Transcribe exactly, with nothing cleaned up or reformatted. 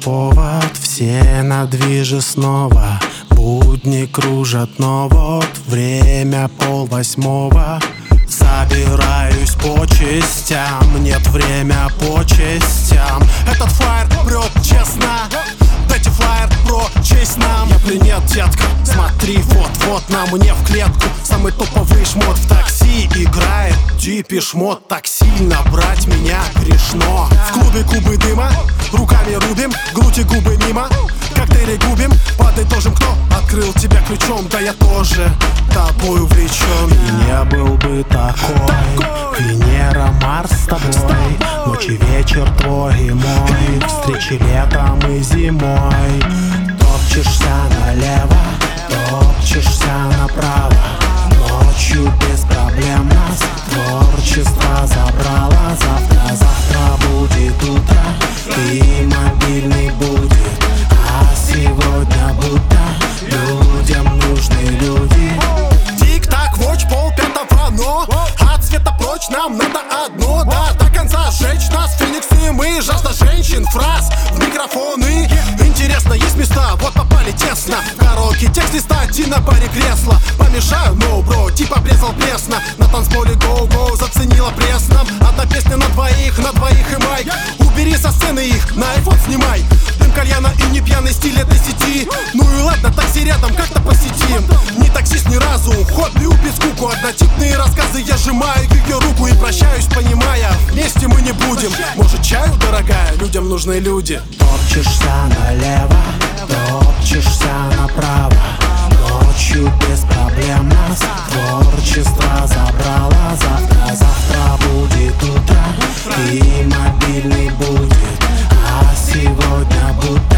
повод, все на движе снова. Будни кружат, но вот время полвосьмого. Забираюсь по частям, нет время по частям. Этот флаер прет честно, дайте флаер про честь нам. Я принят, детка, смотри, вот-вот на мне в клетку. Самый топовый шмот в такси играет Депеш Мод. Так сильно брать меня грешно. В клубе кубы дыма, руками рубим, грудь и губы мимо. Коктейли губим, подытожим, кто открыл тебя ключом. Да я тоже тобой увлечен. И не был бы такой Венера, Марс с тобой, ночи, вечер твой и мой, встречи летом и зимой. Топчешься налево, топчешься направо, ночью без проблем нас творчество забрало. Завтра, завтра будет утро, и мобильный будет. А сегодня будто людям нужны люди. Тик-так, watch, пол пятого, но от света прочь нам надо одно, да, до конца сжечь нас. Фениксы мы, жажда женщин, фраз в микрофоны. Интересно, есть места, вот попали тесно. Караоке, текст листать и на паре кресла. Помешаю, no, бро, типа обрезал пресно. На танцполе go-go, заценила пресно. Одна песня на двоих, на двоих и майк. Убери со сцены их, на айфон снимай. Дым кальяна и не пьяный стиль этой сети. Ну и ладно, такси рядом, как-то посетим. Не таксист ни разу, хобби убить скуку. Однотипные рассказы, я сжимаю ее руку и прощаюсь, понимая, вместе мы не будем. Может, чаю, дорогая, людям нужны люди. Топчешься налево, топчешься направо, ночью без проблем нас творчество забрало. Завтра, завтра будет утро, и мобильный будет. А сегодня будто